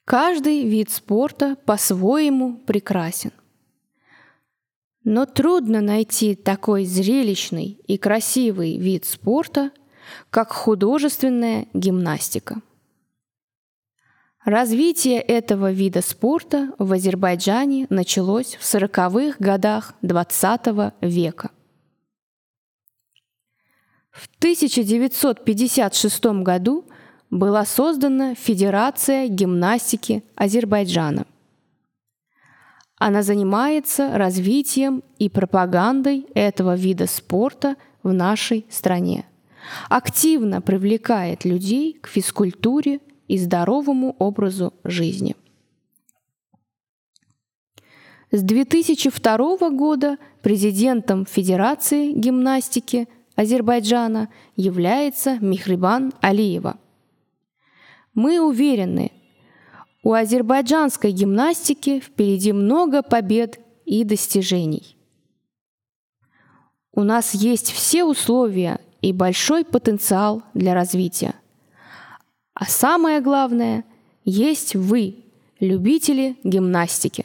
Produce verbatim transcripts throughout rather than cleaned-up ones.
Каждый вид спорта по-своему прекрасен. Но трудно найти такой зрелищный и красивый вид спорта, как художественная гимнастика. Развитие этого вида спорта в Азербайджане началось в сороковых годах двадцатого века. В тысяча девятьсот пятьдесят шестом году была создана Федерация гимнастики Азербайджана. Она занимается развитием и пропагандой этого вида спорта в нашей стране, активно привлекает людей к физкультуре и здоровому образу жизни. С две тысячи второго года президентом Федерации гимнастики Азербайджана является Мехрибан Алиева. Мы уверены, у азербайджанской гимнастики впереди много побед и достижений. У нас есть все условия и большой потенциал для развития. А самое главное, есть вы, любители гимнастики.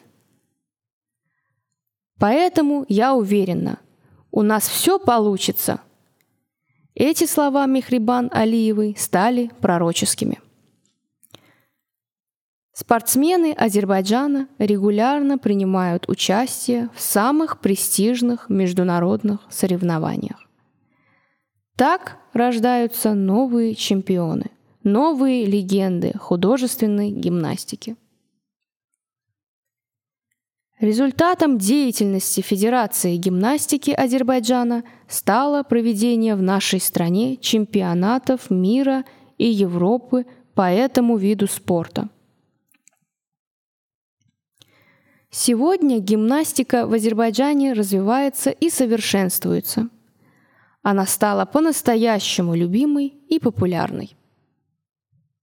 Поэтому я уверена, у нас все получится. Эти слова Мехрибан Алиевой стали пророческими. Спортсмены Азербайджана регулярно принимают участие в самых престижных международных соревнованиях. Так рождаются новые чемпионы, новые легенды художественной гимнастики. Результатом деятельности Федерации гимнастики Азербайджана стало проведение в нашей стране чемпионатов мира и Европы по этому виду спорта. Сегодня гимнастика в Азербайджане развивается и совершенствуется. Она стала по-настоящему любимой и популярной.